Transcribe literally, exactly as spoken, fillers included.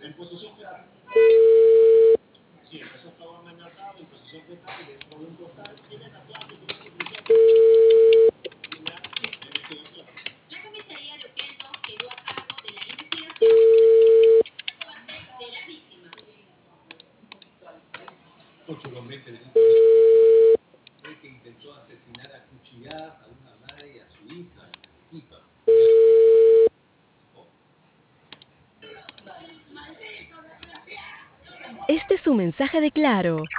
La comisaría de Oquendo quedó a cargo de la investigación de la víctima. Ocho comete el que intentó asesinar a cuchilladas a una madre y a su hija. Hija. Este es un mensaje de Claro.